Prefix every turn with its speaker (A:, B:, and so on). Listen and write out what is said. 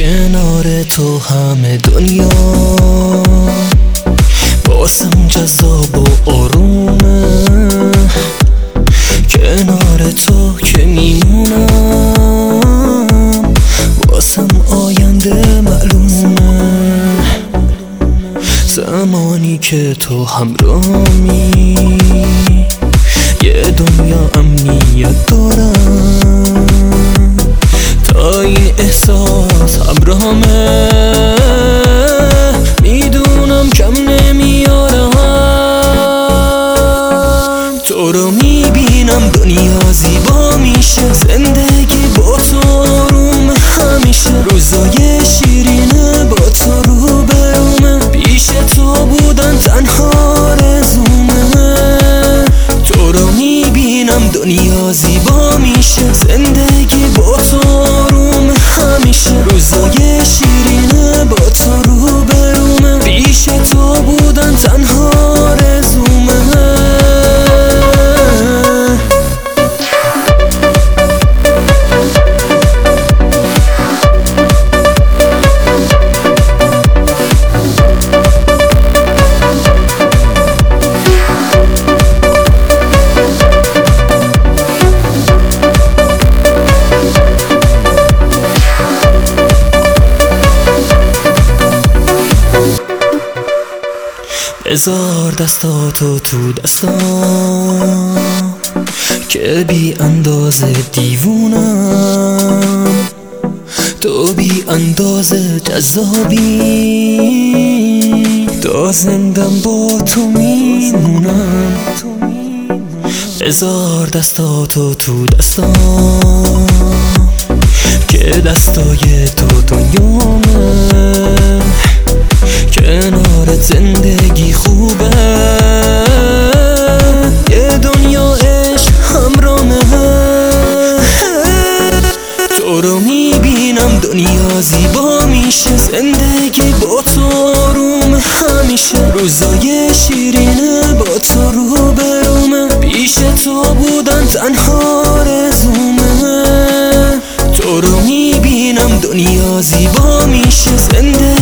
A: کنار تو همه دنیا باسم جذاب و آرومه، کنار تو که میمونم واسم آینده معلومه. زمانی که تو همراهمی یه دنیا امنیت دارم، تا این احساس همراهمه میدونم کم نمیارم. تو رو میبینم دنیا زیبا میشه، زندگی با تو آروم همیشه، روزای شیرینه با تو رو برومه، پیش تو بودن تنها آرزومه. تو رو میبینم دنیا زیبا میشه، زندگی با تو آروم همیشه، روزای شیرینه با تو رو برومه، پیش تو بودن تنها آرزومه. بذار دستاتو تو دستام که بی اندازه دیوونم، تو بی اندازه جذابی، تا زندم با تو میمونم. بذار دستاتو تو دستام که دستای تو دنیامه، کنارت زندگی خوبه، یه دنیا عشق همراهمه. تو رو میبینم دنیا زیبا میشه، زندگی با تو آروم همیشه، روزای شیرینه با تو رو برومه، پیش تو بودن تنها آرزومه. تو رو میبینم دنیا زیبا میشه، زندگی